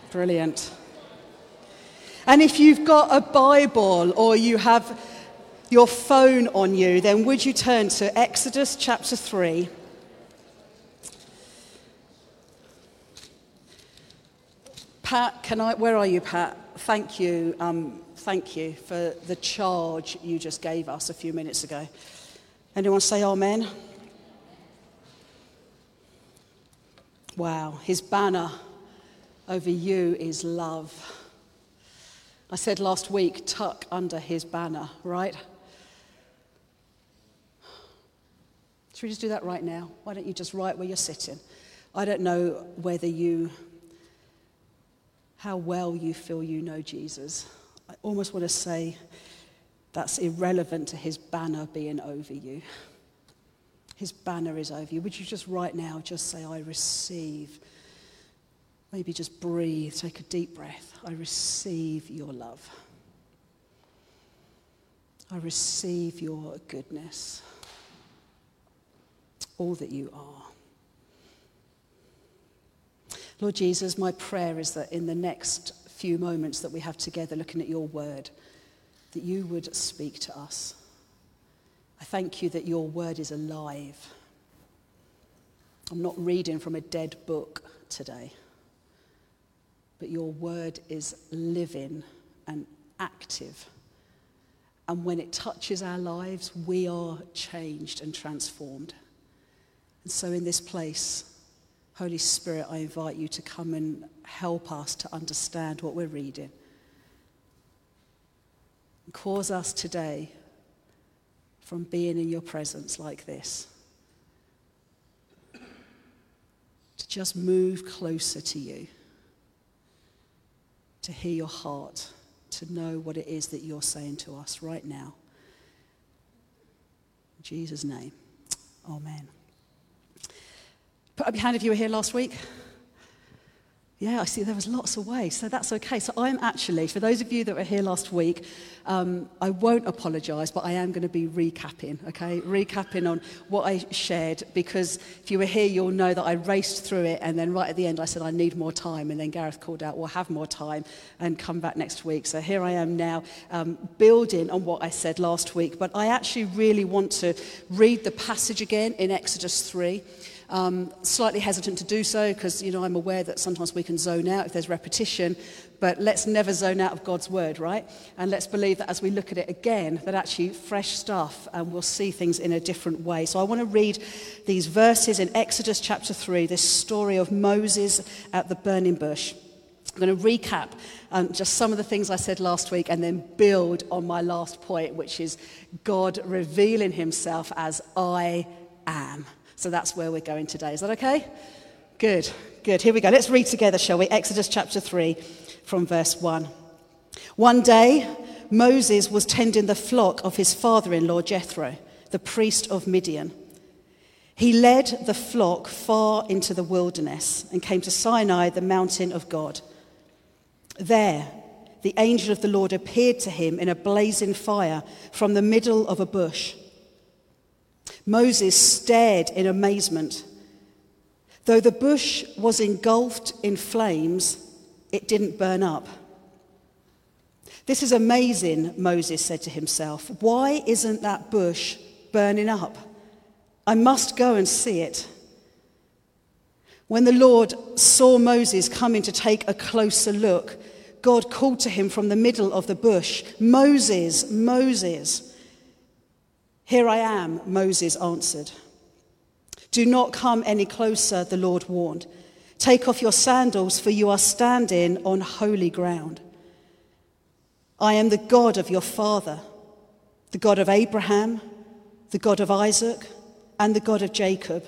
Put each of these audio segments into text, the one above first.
Brilliant. And if you've got a Bible or you have your phone on you, then would you turn to Exodus chapter 3. Pat, where are you, Pat? Thank you for the charge you just gave us a few minutes ago. Anyone say amen? Wow, his banner over you is love. I said last week, tuck under his banner, right? Should we just do that right now? Why don't you just write where you're sitting? I don't know how well you feel you know Jesus. I almost want to say that's irrelevant to his banner being over you. His banner is over you. Would you just right now just say, I receive. Maybe just breathe, take a deep breath. I receive your love. I receive your goodness. All that you are. Lord Jesus, my prayer is that in the next few moments that we have together looking at your word, that you would speak to us. I thank you that your word is alive. I'm not reading from a dead book today, but your word is living and active. And when it touches our lives, we are changed and transformed. And so in this place, Holy Spirit, I invite you to come and help us to understand what we're reading. And cause us today, from being in your presence like this, to just move closer to you, to hear your heart, to know what it is that you're saying to us right now. In Jesus' name, amen. Put up your hand if you were here last week. Yeah, I see there was lots away, so that's okay. So I'm actually, for those of you that were here last week, I won't apologise, but I am going to be recapping, okay? Recapping on what I shared, because if you were here, you'll know that I raced through it, and then right at the end I said I need more time, and then Gareth called out, we'll have more time, and come back next week. So here I am now, building on what I said last week, but I actually really want to read the passage again in Exodus 3. Slightly hesitant to do so because, I'm aware that sometimes we can zone out if there's repetition, but let's never zone out of God's word, right? And let's believe that as we look at it again, that actually fresh stuff and we'll see things in a different way. So I want to read these verses in Exodus chapter 3, this story of Moses at the burning bush. I'm going to recap just some of the things I said last week and then build on my last point, which is God revealing himself as I am. So that's where we're going today. Is that okay? Good. Here we go. Let's read together, shall we? Exodus chapter 3 from verse 1. One day, Moses was tending the flock of his father-in-law Jethro, the priest of Midian. He led the flock far into the wilderness and came to Sinai, the mountain of God. There, the angel of the Lord appeared to him in a blazing fire from the middle of a bush. Moses stared in amazement. Though the bush was engulfed in flames, it didn't burn up. This is amazing, Moses said to himself. Why isn't that bush burning up? I must go and see it. When the Lord saw Moses coming to take a closer look, God called to him from the middle of the bush, Moses, Moses. Here I am, Moses answered. Do not come any closer, the Lord warned. Take off your sandals, for you are standing on holy ground. I am the God of your father, the God of Abraham, the God of Isaac, and the God of Jacob.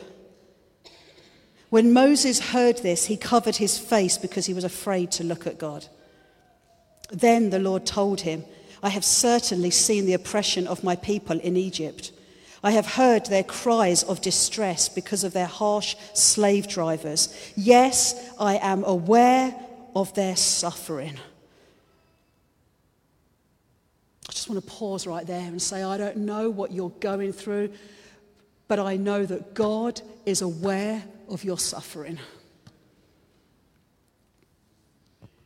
When Moses heard this, he covered his face because he was afraid to look at God. Then the Lord told him, I have certainly seen the oppression of my people in Egypt. I have heard their cries of distress because of their harsh slave drivers. Yes, I am aware of their suffering. I just want to pause right there and say, I don't know what you're going through, but I know that God is aware of your suffering.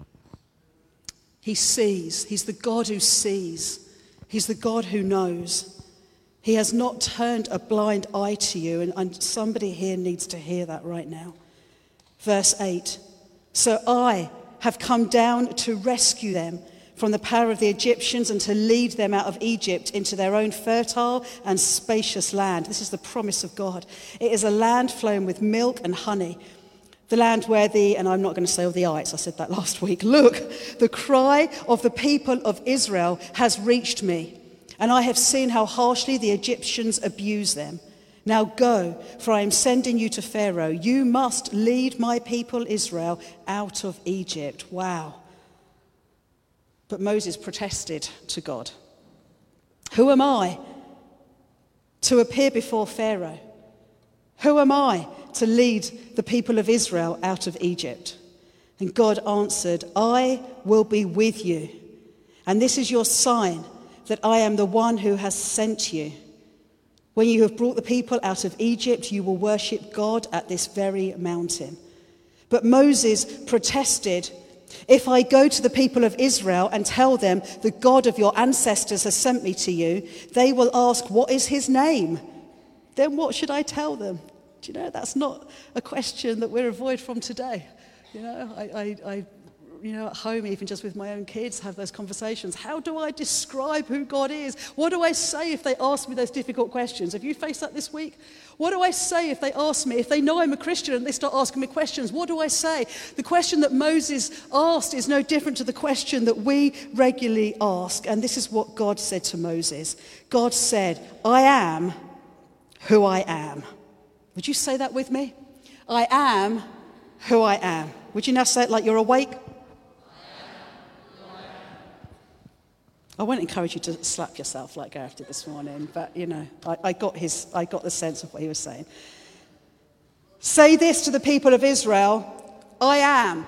He sees. He's the God who sees. He's the God who knows. He has not turned a blind eye to you, and somebody here needs to hear that right now. Verse 8, so I have come down to rescue them from the power of the Egyptians and to lead them out of Egypt into their own fertile and spacious land. This is the promise of God. It is a land flowing with milk and honey. The land where and I'm not going to say all the ites, I said that last week. Look, the cry of the people of Israel has reached me, and I have seen how harshly the Egyptians abuse them. Now go, for I am sending you to Pharaoh. You must lead my people Israel out of Egypt. Wow. But Moses protested to God. Who am I to appear before Pharaoh? Who am I to lead the people of Israel out of Egypt? And God answered, I will be with you. And this is your sign that I am the one who has sent you. When you have brought the people out of Egypt, you will worship God at this very mountain. But Moses protested, if I go to the people of Israel and tell them the God of your ancestors has sent me to you, they will ask, what is his name? Then what should I tell them? Do you know, that's not a question that we're avoid from today. You know, I at home, even just with my own kids, have those conversations. How do I describe who God is? What do I say if they ask me those difficult questions? Have you faced that this week? What do I say if they ask me, if they know I'm a Christian and they start asking me questions? What do I say? The question that Moses asked is no different to the question that we regularly ask. And this is what God said to Moses. God said, I am who I am. Would you say that with me? I am who I am. Would you now say it like you're awake? I won't encourage you to slap yourself like Gareth did this morning, but you know, I got the sense of what he was saying. Say this to the people of Israel, I am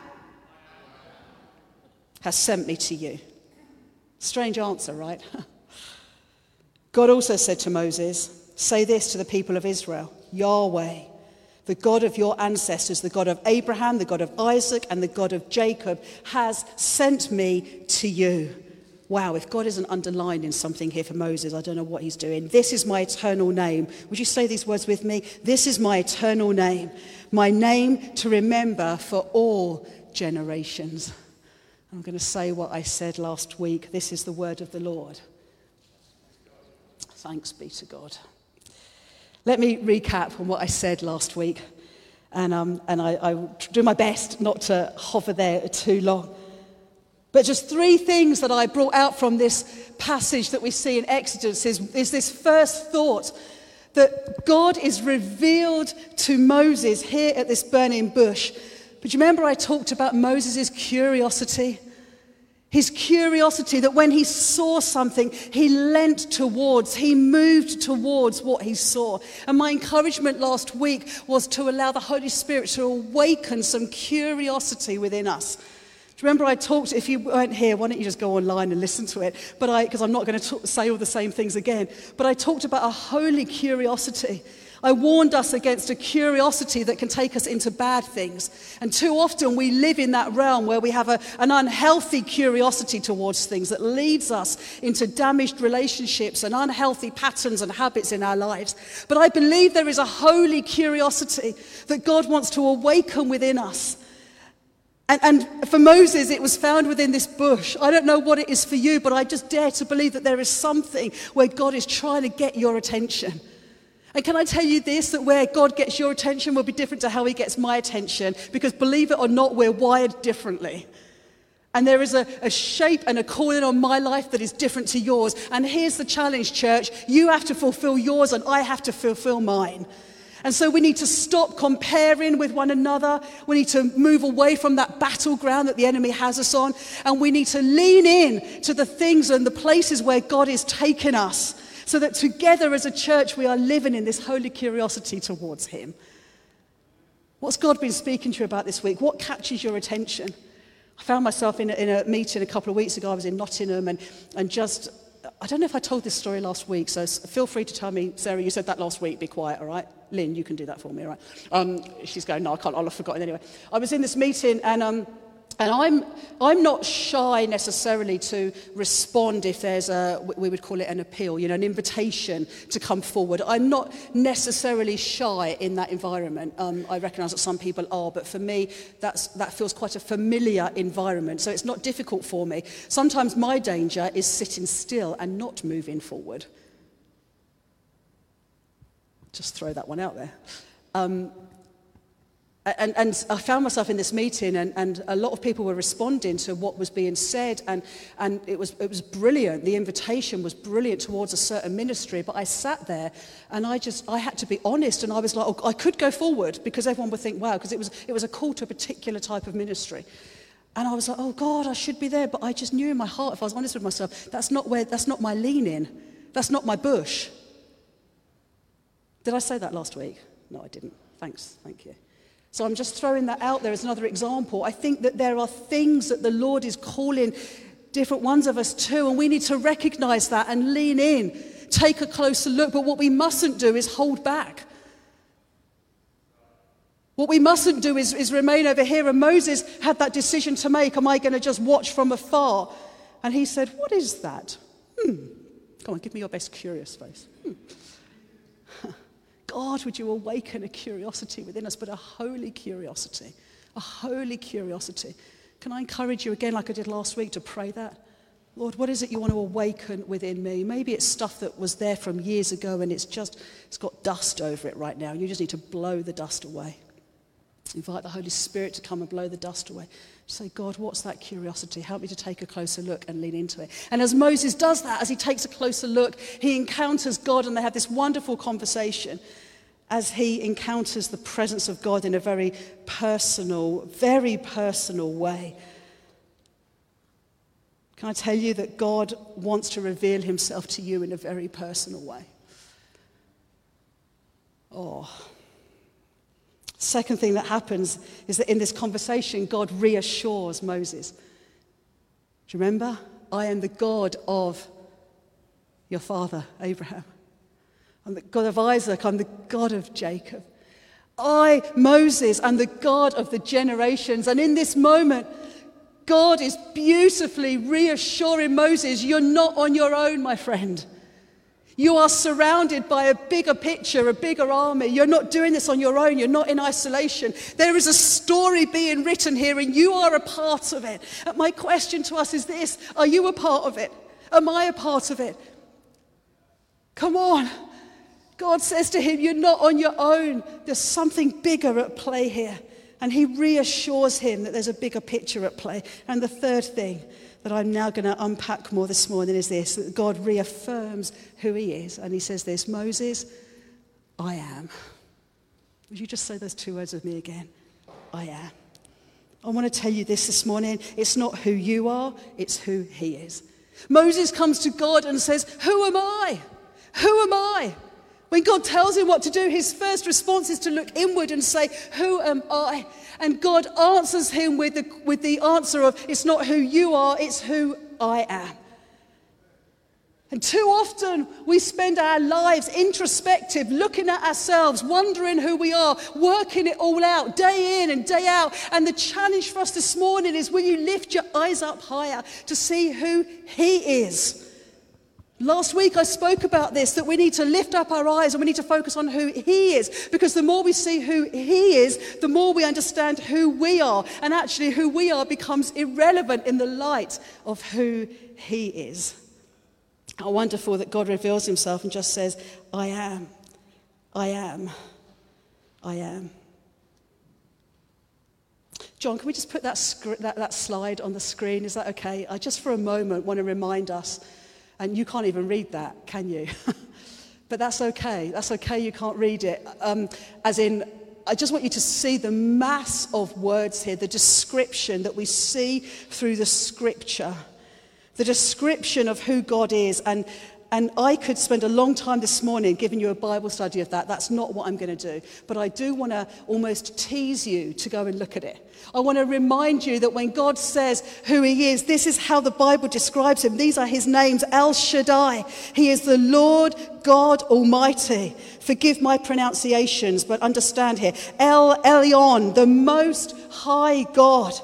has sent me to you. Strange answer, right? God also said to Moses, say this to the people of Israel, Yahweh, the God of your ancestors, the God of Abraham, the God of Isaac, and the God of Jacob, has sent me to you. Wow, if God isn't underlining something here for Moses, I don't know what he's doing. This is my eternal name. Would you say these words with me? This is my eternal name, my name to remember for all generations. I'm going to say what I said last week. This is the word of the Lord. Thanks be to God. Let me recap on what I said last week. And I do my best not to hover there too long. But just three things that I brought out from this passage that we see in Exodus is this first thought that God is revealed to Moses here at this burning bush. But you remember I talked about Moses' curiosity? His curiosity that when he saw something, he leant towards, he moved towards what he saw. And my encouragement last week was to allow the Holy Spirit to awaken some curiosity within us. Do you remember I talked, if you weren't here, why don't you just go online and listen to it? Because I'm not going to say all the same things again. But I talked about a holy curiosity. I warned us against a curiosity that can take us into bad things. And too often we live in that realm where we have an unhealthy curiosity towards things that leads us into damaged relationships and unhealthy patterns and habits in our lives. But I believe there is a holy curiosity that God wants to awaken within us. And for Moses, it was found within this bush. I don't know what it is for you, but I just dare to believe that there is something where God is trying to get your attention. And can I tell you this, that where God gets your attention will be different to how he gets my attention, because believe it or not, we're wired differently. And there is a shape and a calling on my life that is different to yours. And here's the challenge, church. You have to fulfill yours and I have to fulfill mine. And so we need to stop comparing with one another. We need to move away from that battleground that the enemy has us on. And we need to lean in to the things and the places where God is taking us, so that together as a church we are living in this holy curiosity towards him. What's God been speaking to you about this week? What catches your attention? I found myself in a meeting a couple of weeks ago. I was in Nottingham and just, I don't know if I told this story last week, so feel free to tell me, Sarah, you said that last week, be quiet, all right? Lynn, you can do that for me, all right? She's going, no, I can't, I'll have forgotten anyway. I was in this meeting and And I'm not shy necessarily to respond if there's we would call it an appeal, an invitation to come forward. I'm not necessarily shy in that environment. I recognise that some people are, but for me, that feels quite a familiar environment. So it's not difficult for me. Sometimes my danger is sitting still and not moving forward. Just throw that one out there. And I found myself in this meeting, and a lot of people were responding to what was being said, and it was brilliant. The invitation was brilliant towards a certain ministry, but I sat there, and I had to be honest, and I was like, I could go forward, because everyone would think, wow, because it was a call to a particular type of ministry. And I was like, oh God, I should be there, but I just knew in my heart, if I was honest with myself, that's not my lean-in. That's not my bush. Did I say that last week? No, I didn't. Thanks, thank you. So I'm just throwing that out there as another example. I think that there are things that the Lord is calling different ones of us to, and we need to recognize that and lean in, take a closer look. But what we mustn't do is hold back. What we mustn't do is remain over here. And Moses had that decision to make. Am I going to just watch from afar? And he said, what is that? Come on, give me your best curious face. God, would you awaken a curiosity within us, but a holy curiosity, a holy curiosity. Can I encourage you again, like I did last week, to pray that? Lord, what is it you want to awaken within me? Maybe it's stuff that was there from years ago, and it's got dust over it right now. You just need to blow the dust away. Invite the Holy Spirit to come and blow the dust away. Say, God, what's that curiosity? Help me to take a closer look and lean into it. And as Moses does that, as he takes a closer look, he encounters God, and they have this wonderful conversation as he encounters the presence of God in a very personal way. Can I tell you that God wants to reveal himself to you in a very personal way? Second thing that happens is that in this conversation, God reassures Moses. Do you remember? I am the God of your father, Abraham. I'm the God of Isaac. I'm the God of Jacob. I, Moses, am the God of the generations. And in this moment, God is beautifully reassuring Moses, you're not on your own, my friend. You are surrounded by a bigger picture, a bigger army. You're not doing this on your own. You're not in isolation. There is a story being written here, and you are a part of it. And my question to us is this: are you a part of it? Am I a part of it? Come on. God says to him, you're not on your own. There's something bigger at play here. And he reassures him that there's a bigger picture at play. And the third thing that I'm now going to unpack more this morning is this: that God reaffirms who he is. And he says this: Moses, I am. Would you just say those two words with me again? I am. I want to tell you this morning. It's not who you are, it's who he is. Moses comes to God and says, who am I? Who am I? When God tells him what to do, his first response is to look inward and say, who am I? And God answers him with the answer of, it's not who you are, it's who I am. And too often we spend our lives introspective, looking at ourselves, wondering who we are, working it all out, day in and day out. And the challenge for us this morning is, will you lift your eyes up higher to see who he is? Last week I spoke about this, that we need to lift up our eyes and we need to focus on who he is, because the more we see who he is, the more we understand who we are. And actually who we are becomes irrelevant in the light of who he is. How wonderful that God reveals himself and just says, I am, I am, I am. John, can we just put that slide on the screen? Is that okay? I just for a moment want to remind us. And you can't even read that, can you? But that's okay. That's okay, you can't read it. I just want you to see the mass of words here, the description that we see through the scripture, the description of who God is. And I could spend a long time this morning giving you a Bible study of that. That's not what I'm going to do. But I do want to almost tease you to go and look at it. I want to remind you that when God says who he is, this is how the Bible describes him. These are his names: El Shaddai. He is the Lord God Almighty. Forgive my pronunciations, but understand here. El Elyon, the Most High God.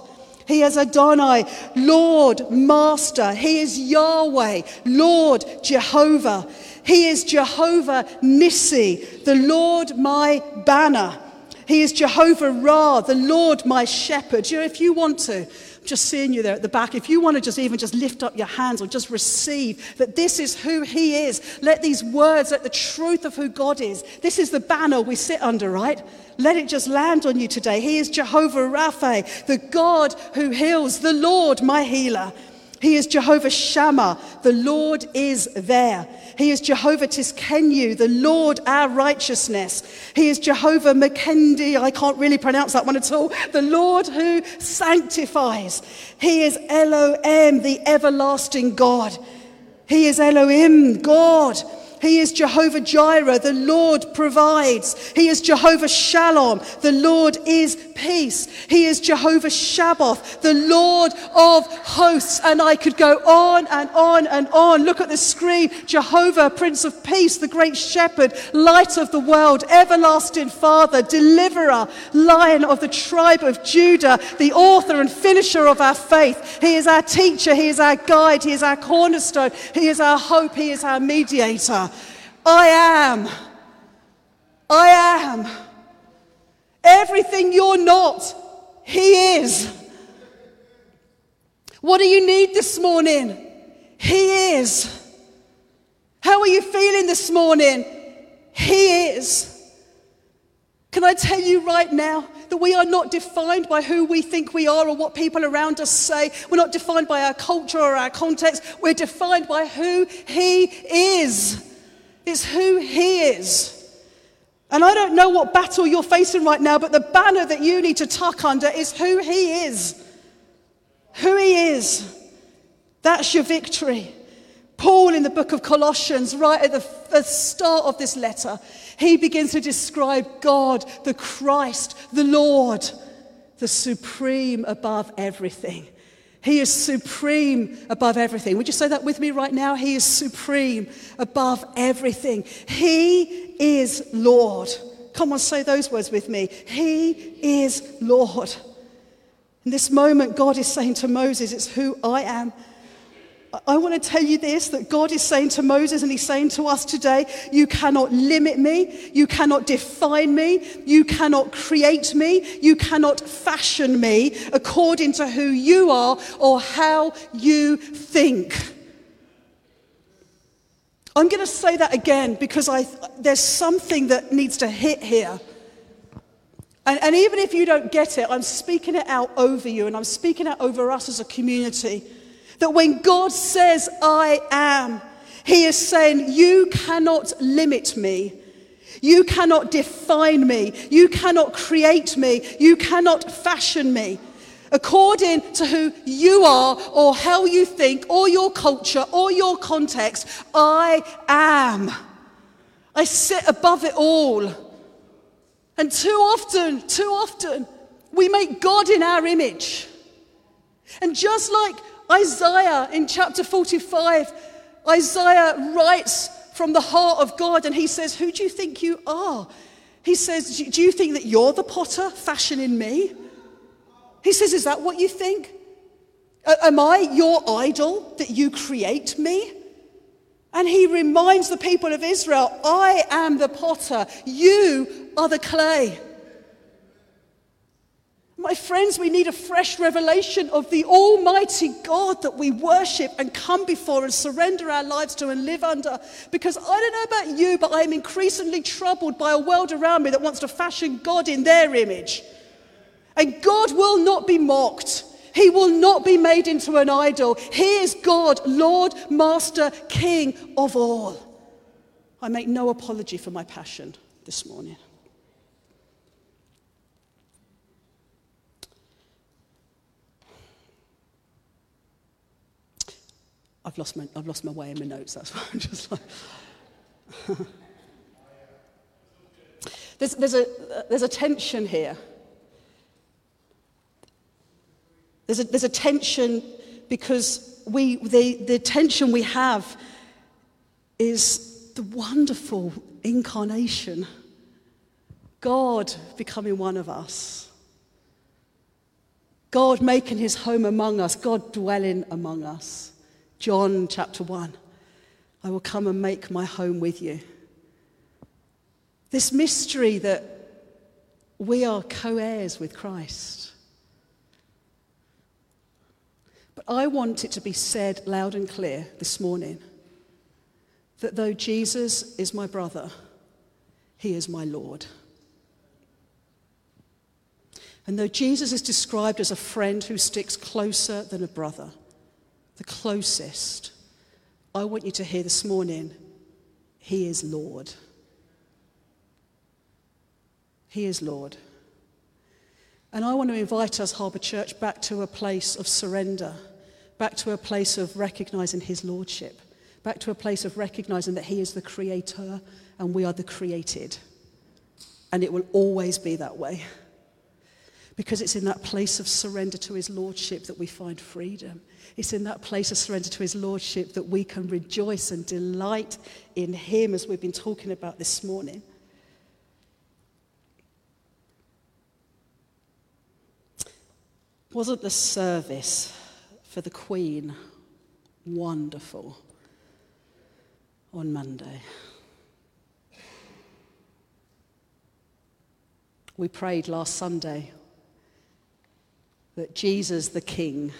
He is Adonai, Lord, Master. He is Yahweh, Lord, Jehovah. He is Jehovah Nissi, the Lord my banner. He is Jehovah Ra, the Lord my shepherd. You know, if you want to, just seeing you there at the back, if you want to just lift up your hands or just receive that this is who he is, let these words, let the truth of who God is, this is the banner we sit under, right? Let it just land on you today. He is Jehovah Rapha, the God who heals, the Lord my healer. He is Jehovah Shammah, the Lord is there. He is Jehovah Tiskenu, the Lord our righteousness. He is Jehovah Makendi, I can't really pronounce that one at all, the Lord who sanctifies. He is Elohim, the everlasting God. He is Elohim, God. He is Jehovah Jireh, the Lord provides. He is Jehovah Shalom, the Lord is peace. He is Jehovah Shabbath, the Lord of hosts. And I could go on and on and on. Look at the screen. Jehovah, Prince of Peace, the great shepherd, light of the world, everlasting Father, deliverer, Lion of the tribe of Judah, the author and finisher of our faith. He is our teacher. He is our guide. He is our cornerstone. He is our hope. He is our mediator. I am everything you're not. He is. What do you need this morning? He is. How are you feeling this morning? He is. Can I tell you right now that we are not defined by who we think we are or what people around us say. We're not defined by our culture or our context. We're defined by who he is. It's who he is. And I don't know what battle you're facing right now, but the banner that you need to tuck under is who he is. Who he is. That's your victory. Paul in the book of Colossians, right at the start of this letter, he begins to describe God, the Christ, the Lord, the supreme above everything. He is supreme above everything. Would you say that with me right now? He is supreme above everything. He is Lord. Come on, say those words with me. He is Lord. In this moment, God is saying to Moses, it's who I am. I want to tell you this, that God is saying to Moses and he's saying to us today, you cannot limit me, you cannot define me, you cannot create me, you cannot fashion me according to who you are or how you think. I'm going to say that again because there's something that needs to hit here. And even if you don't get it, I'm speaking it out over you and I'm speaking it over us as a community. That when God says, I am, he is saying, you cannot limit me. You cannot define me. You cannot create me. You cannot fashion me according to who you are or how you think or your culture or your context. I am. I sit above it all. And too often, we make God in our image. And just like Isaiah in chapter 45, Isaiah writes from the heart of God and he says, who do you think you are? He says, do you think that you're the potter fashioning me? He says, is that what you think? Am I your idol that you create me? And he reminds the people of Israel, I am the potter, you are the clay. My friends, we need a fresh revelation of the Almighty God that we worship and come before and surrender our lives to and live under. Because I don't know about you, but I am increasingly troubled by a world around me that wants to fashion God in their image. And God will not be mocked. He will not be made into an idol. He is God, Lord, Master, King of all. I make no apology for my passion this morning. I've lost my way in my notes. That's why I'm just like. There's a tension here. There's a tension because the tension we have is the wonderful incarnation, God becoming one of us. God making his home among us, God dwelling among us. John chapter 1, I will come and make my home with you. This mystery that we are co-heirs with Christ. But I want it to be said loud and clear this morning that though Jesus is my brother, he is my Lord. And though Jesus is described as a friend who sticks closer than a brother, the closest, I want you to hear this morning, he is Lord. He is Lord. And I want to invite us, Harbour Church, back to a place of surrender, back to a place of recognizing his lordship, back to a place of recognizing that he is the creator and we are the created. And it will always be that way. Because it's in that place of surrender to his lordship that we find freedom. It's in that place of surrender to his lordship that we can rejoice and delight in him, as we've been talking about this morning. Wasn't the service for the Queen wonderful on Monday? We prayed last Sunday that Jesus the King,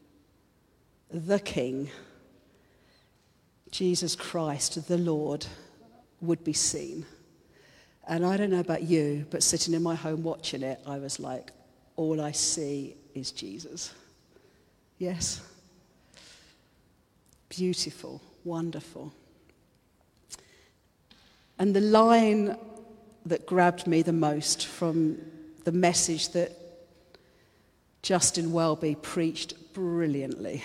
Jesus Christ the Lord, would be seen. And I don't know about you, but sitting in my home watching it, I was like, all I see is Jesus. Yes? Beautiful, wonderful. And the line that grabbed me the most from the message that Justin Welby preached brilliantly.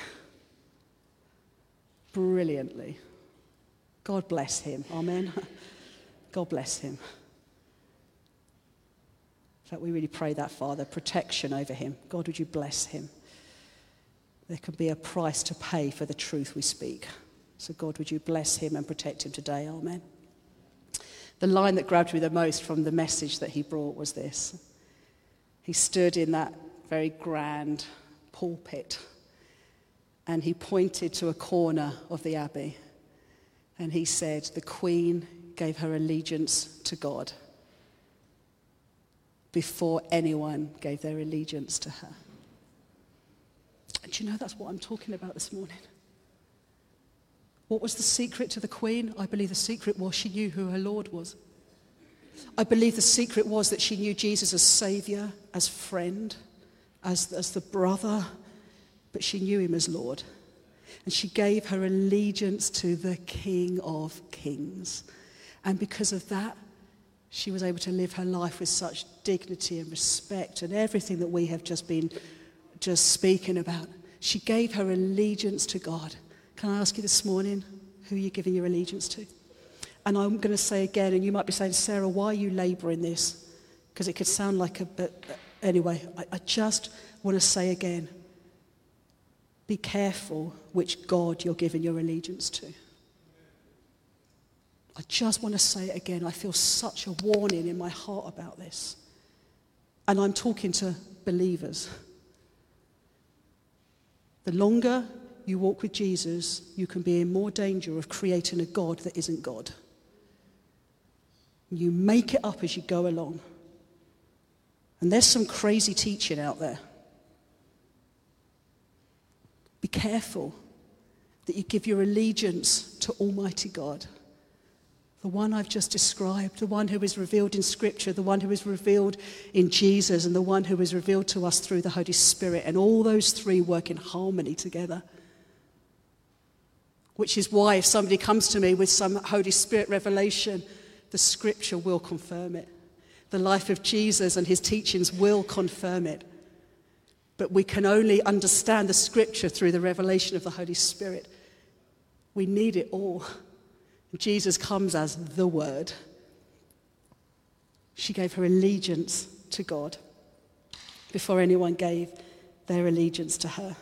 Brilliantly. God bless him. Amen. God bless him. In fact, we really pray that, Father, protection over him. God, would you bless him? There can be a price to pay for the truth we speak. So God, would you bless him and protect him today? Amen. The line that grabbed me the most from the message that he brought was this. He stood in that very grand pulpit and he pointed to a corner of the Abbey and he said, the Queen gave her allegiance to God before anyone gave their allegiance to her. And do you know, that's what I'm talking about this morning. What was the secret to the Queen? I believe the secret was she knew who her Lord was. I believe the secret was that she knew Jesus as Saviour, as friend, as the brother, but she knew him as Lord. And she gave her allegiance to the King of Kings. And because of that, she was able to live her life with such dignity and respect and everything that we have just been speaking about. She gave her allegiance to God. Can I ask you this morning, who are you giving your allegiance to? And I'm going to say again, and you might be saying, Sarah, why are you labouring this? Because it could sound like but anyway, I just want to say again, be careful which God you're giving your allegiance to. I just want to say it again. I feel such a warning in my heart about this. And I'm talking to believers. The longer you walk with Jesus, you can be in more danger of creating a God that isn't God. You make it up as you go along. And there's some crazy teaching out there. Be careful that you give your allegiance to Almighty God. The one I've just described, the one who is revealed in Scripture, the one who is revealed in Jesus, and the one who is revealed to us through the Holy Spirit. And all those three work in harmony together. Which is why if somebody comes to me with some Holy Spirit revelation, the Scripture will confirm it. The life of Jesus and his teachings will confirm it. But we can only understand the Scripture through the revelation of the Holy Spirit. We need it all. Jesus comes as the Word. She gave her allegiance to God before anyone gave their allegiance to her.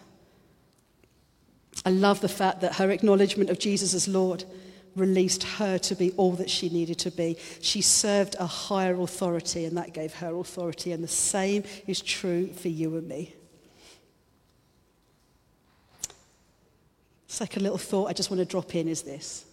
I love the fact that her acknowledgement of Jesus as Lord released her to be all that she needed to be. She served a higher authority, and that gave her authority. And the same is true for you and me. Second little thought I just want to drop in is this.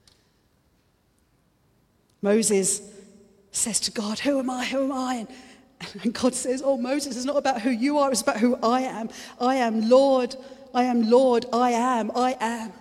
Moses says to God, who am I? Who am I? And God says, oh, Moses, it's not about who you are, it's about who I am. I am Lord, I am Lord, I am, I am.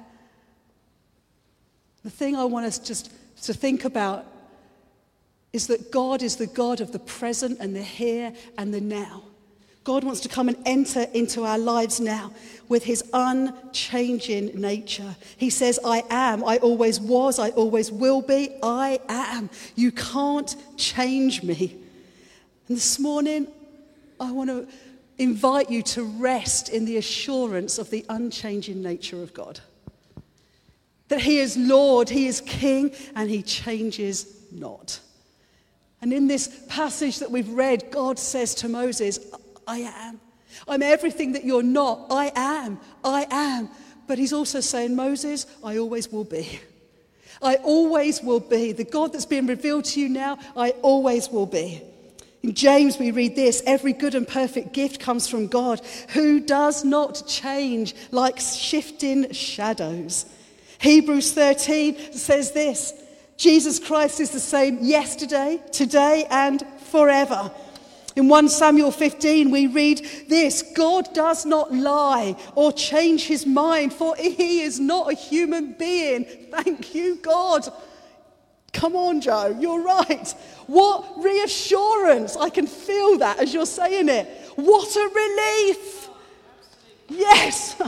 The thing I want us just to think about is that God is the God of the present and the here and the now. God wants to come and enter into our lives now with his unchanging nature. He says, I am, I always was, I always will be, I am. You can't change me. And this morning, I want to invite you to rest in the assurance of the unchanging nature of God. That he is Lord, he is King, and he changes not. And in this passage that we've read, God says to Moses, I am. I'm everything that you're not. I am. I am. But he's also saying, Moses, I always will be. I always will be. The God that's being revealed to you now, I always will be. In James we read this, every good and perfect gift comes from God, who does not change like shifting shadows. Hebrews 13 says this, Jesus Christ is the same yesterday, today, and forever. In 1 Samuel 15, we read this, God does not lie or change his mind, for he is not a human being. Thank you, God. Come on, Joe, you're right. What reassurance. I can feel that as you're saying it. What a relief. Yes.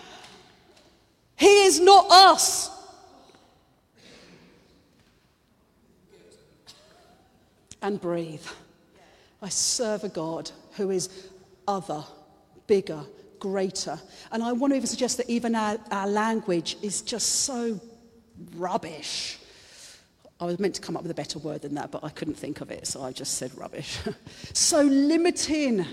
He is not us. And breathe. I serve a God who is other, bigger, greater. And I want to even suggest that even our language is just so rubbish. I was meant to come up with a better word than that, but I couldn't think of it, so I just said rubbish. So limiting.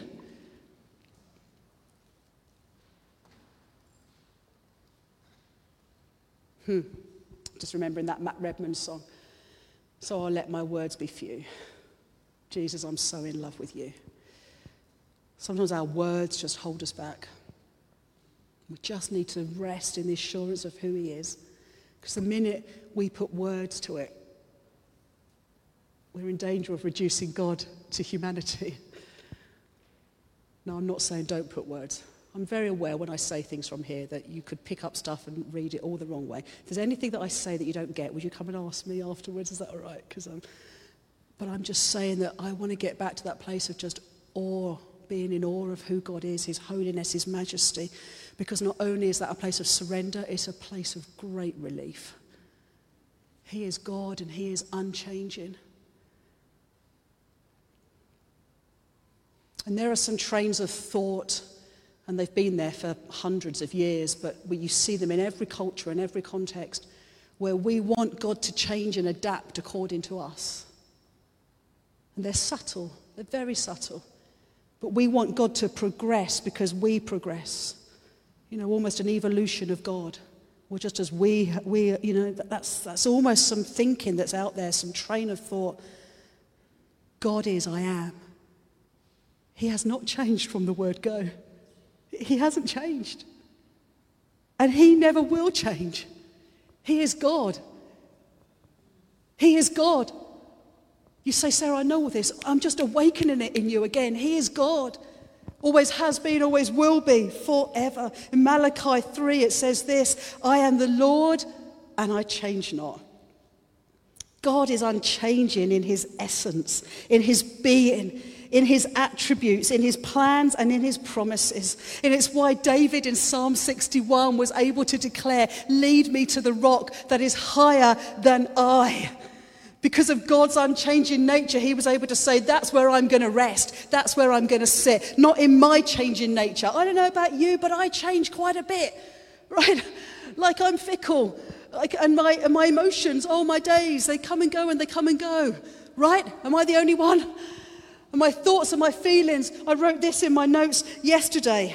Just remembering that Matt Redman song. So I'll let my words be few. Jesus, I'm so in love with you. Sometimes our words just hold us back. We just need to rest in the assurance of who he is. Because the minute we put words to it, we're in danger of reducing God to humanity. No, I'm not saying don't put words. I'm very aware when I say things from here that you could pick up stuff and read it all the wrong way. If there's anything that I say that you don't get, would you come and ask me afterwards? Is that all right? But I'm just saying that I want to get back to that place of just awe, being in awe of who God is, his holiness, his majesty. Because not only is that a place of surrender, it's a place of great relief. He is God and he is unchanging. And there are some trains of thought, and they've been there for hundreds of years, but you see them in every culture and every context, where we want God to change and adapt according to us. And they're subtle, they're very subtle. But we want God to progress because we progress. You know, almost an evolution of God. Or just as we you know, that's almost some thinking that's out there, some train of thought. God is, I am. He has not changed from the word go. He hasn't changed. And he never will change. He is God. He is God. You say, Sarah, I know all this. I'm just awakening it in you again. He is God. Always has been, always will be, forever. In Malachi 3, it says this, I am the Lord and I change not. God is unchanging in his essence, in his being, in his attributes, in his plans and in his promises. And it's why David in Psalm 61 was able to declare, lead me to the rock that is higher than I. Because of God's unchanging nature, he was able to say, that's where I'm going to rest. That's where I'm going to sit. Not in my changing nature. I don't know about you, but I change quite a bit, right? Like I'm fickle. And my emotions, my days, they come and go and they come and go, right? Am I the only one? And my thoughts and my feelings, I wrote this in my notes yesterday.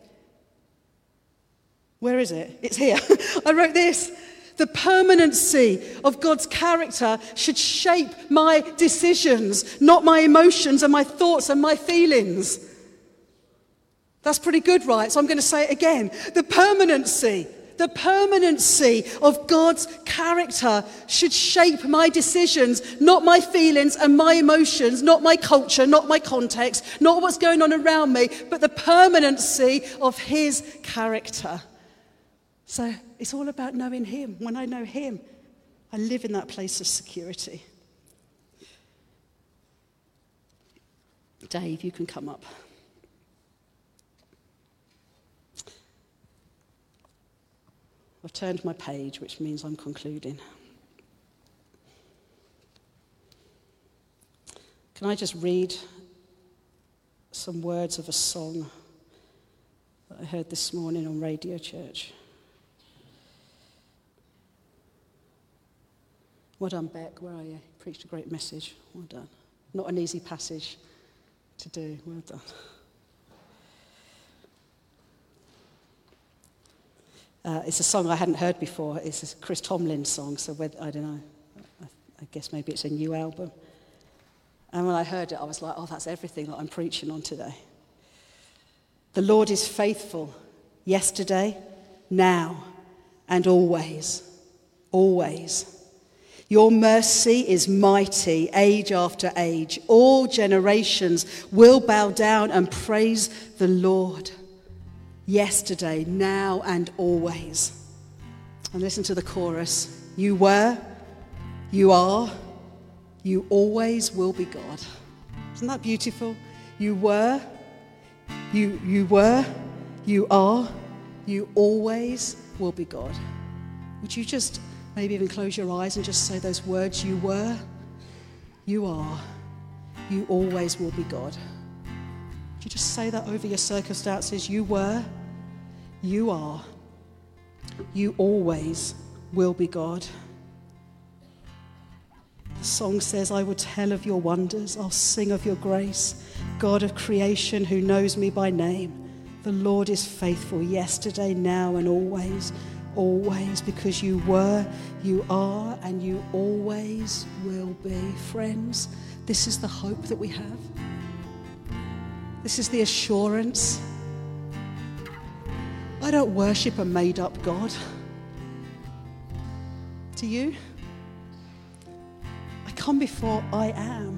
Where is it? It's here. I wrote this. The permanency of God's character should shape my decisions, not my emotions and my thoughts and my feelings. That's pretty good, right? So I'm going to say it again. The permanency The permanency of God's character should shape my decisions, not my feelings and my emotions, not my culture, not my context, not what's going on around me, but the permanency of his character. So it's all about knowing him. When I know him, I live in that place of security. Dave, you can come up. I've turned my page, which means I'm concluding. Can I just read some words of a song that I heard this morning on Radio Church? Well done, Beck. Where are you? Preached a great message. Well done. Not an easy passage to do. Well done. It's a song I hadn't heard before. It's a Chris Tomlin song, so I don't know. I guess maybe it's a new album. And when I heard it, I was like, oh, that's everything that I'm preaching on today. The Lord is faithful yesterday, now, and always. Always. Your mercy is mighty, age after age. All generations will bow down and praise the Lord. Yesterday, now, and always. And listen to the chorus. You were, you are, you always will be God. Isn't that beautiful? You were, you were, you are, you always will be God. Would you just maybe even close your eyes and just say those words? You were, you are, you always will be God. You just say that over your circumstances. You were, you are, you always will be God. The song says, I will tell of your wonders, I'll sing of your grace, God of creation who knows me by name. The Lord is faithful yesterday, now, and always, always, because you were, you are, and you always will be. Friends, this is the hope that we have. This is the assurance. I don't worship a made-up God. Do you? I come before I am.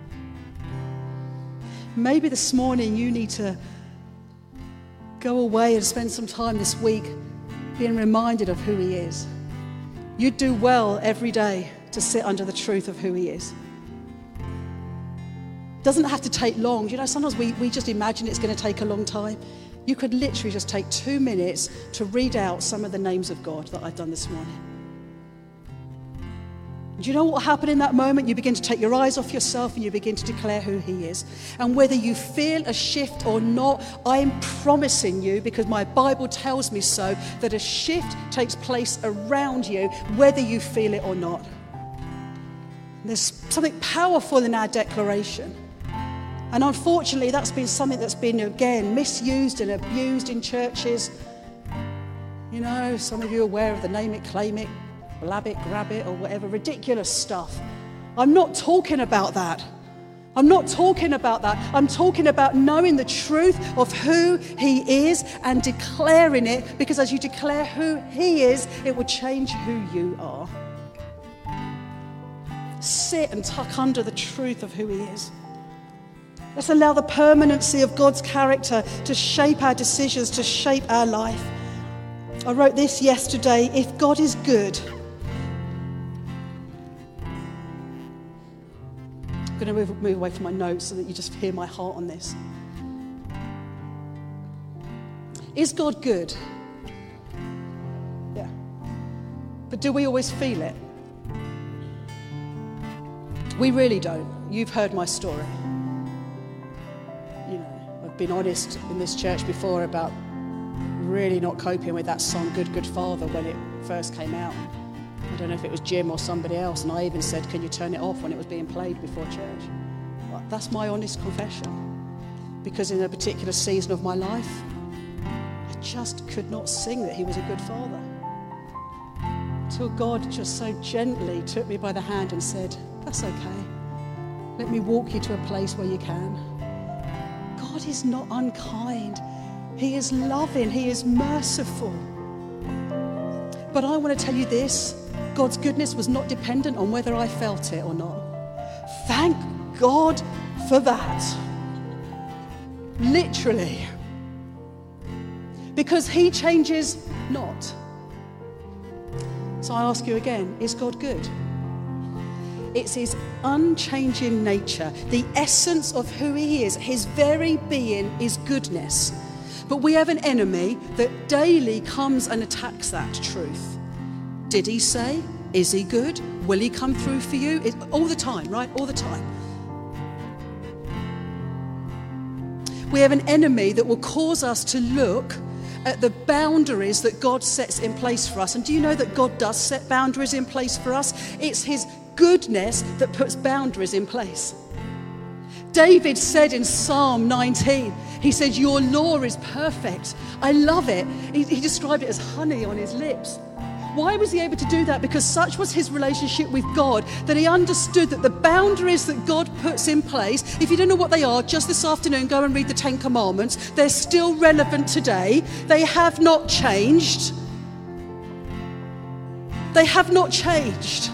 Maybe this morning you need to go away and spend some time this week being reminded of who he is. You'd do well every day to sit under the truth of who he is. Doesn't have to take long. You know, sometimes we just imagine it's going to take a long time. You could literally just take 2 minutes to read out some of the names of God that I've done this morning. Do you know what will happen in that moment? You begin to take your eyes off yourself and you begin to declare who he is. And whether you feel a shift or not, I'm promising you, because my Bible tells me so, that a shift takes place around you, whether you feel it or not. There's something powerful in our declaration. And unfortunately, that's been something that's been, again, misused and abused in churches. You know, some of you are aware of the name it, claim it, blab it, grab it, or whatever, ridiculous stuff. I'm not talking about that. I'm not talking about that. I'm talking about knowing the truth of who he is and declaring it, because as you declare who he is, it will change who you are. Sit and tuck under the truth of who he is. Let's allow the permanency of God's character to shape our decisions, to shape our life. I wrote this yesterday: if God is good, I'm going to move away from my notes so that you just hear my heart on this. Is God good? Yeah. But do we always feel it? We really don't. You've heard my story. You know, I've been honest in this church before about really not coping with that song, Good, Good Father, when it first came out. I don't know if it was Jim or somebody else, and I even said, can you turn it off when it was being played before church? But that's my honest confession. Because in a particular season of my life, I just could not sing that he was a good father. Until God just so gently took me by the hand and said, that's okay. Let me walk you to a place where you can. God is not unkind. He is loving. He is merciful. But I want to tell you this, God's goodness was not dependent on whether I felt it or not. Thank God for that. Literally. Because he changes not. So I ask you again, is God good? It's his unchanging nature, the essence of who he is. His very being is goodness. But we have an enemy that daily comes and attacks that truth. Did he say? Is he good? Will he come through for you? All the time, right? All the time. We have an enemy that will cause us to look at the boundaries that God sets in place for us. And do you know that God does set boundaries in place for us? It's his goodness that puts boundaries in place. David said in Psalm 19, he said, your law is perfect. I love it. He described it as honey on his lips. Why was he able to do that? Because such was his relationship with God that he understood that the boundaries that God puts in place, if you don't know what they are, just this afternoon, go and read the 10 Commandments. They're still relevant today. They have not changed. They have not changed.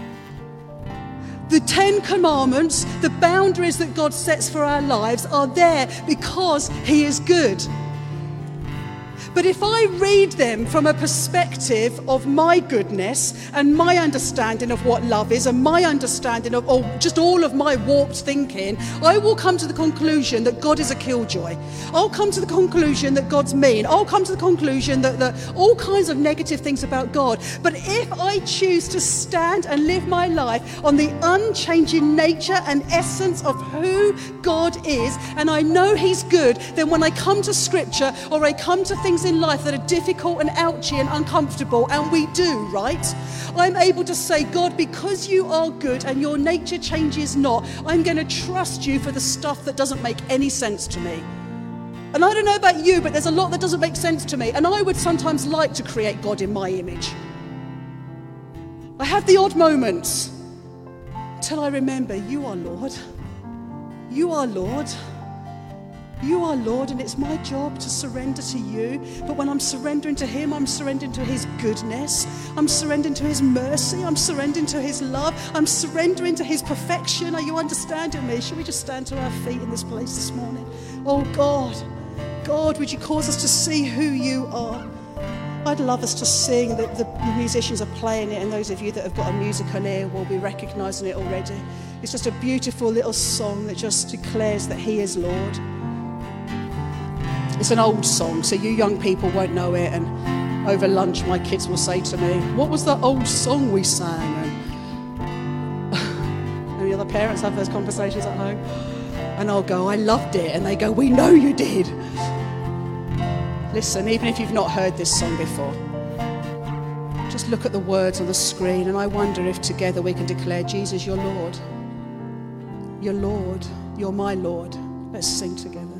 The 10 Commandments, the boundaries that God sets for our lives are there because he is good. But if I read them from a perspective of my goodness and my understanding of what love is and my understanding of just all of my warped thinking, I will come to the conclusion that God is a killjoy. I'll come to the conclusion that God's mean. I'll come to the conclusion that all kinds of negative things about God. But if I choose to stand and live my life on the unchanging nature and essence of who God is, and I know he's good, then when I come to scripture or I come to things in life that are difficult and ouchy and uncomfortable, and we do, right? I'm able to say, God, because you are good and your nature changes not, I'm going to trust you for the stuff that doesn't make any sense to me. And I don't know about you, but there's a lot that doesn't make sense to me. And I would sometimes like to create God in my image. I have the odd moments till I remember you are Lord. You are Lord. You are Lord, and it's my job to surrender to you. But when I'm surrendering to him, I'm surrendering to his goodness. I'm surrendering to his mercy. I'm surrendering to his love. I'm surrendering to his perfection. Are you understanding me? Should we just stand to our feet in this place this morning? Oh God, God, would you cause us to see who you are? I'd love us to sing. The musicians are playing it, and those of you that have got a musical ear will be recognising it already. It's just a beautiful little song that just declares that he is Lord. It's an old song, so you young people won't know it, and over lunch my kids will say to me, what was that old song we sang? And any other parents have those conversations at home? And I'll go, I loved it. And they go, we know you did. Listen, even if you've not heard this song before, just look at the words on the screen, and I wonder if together we can declare, Jesus, you're Lord. You're Lord. You're my Lord. Let's sing together.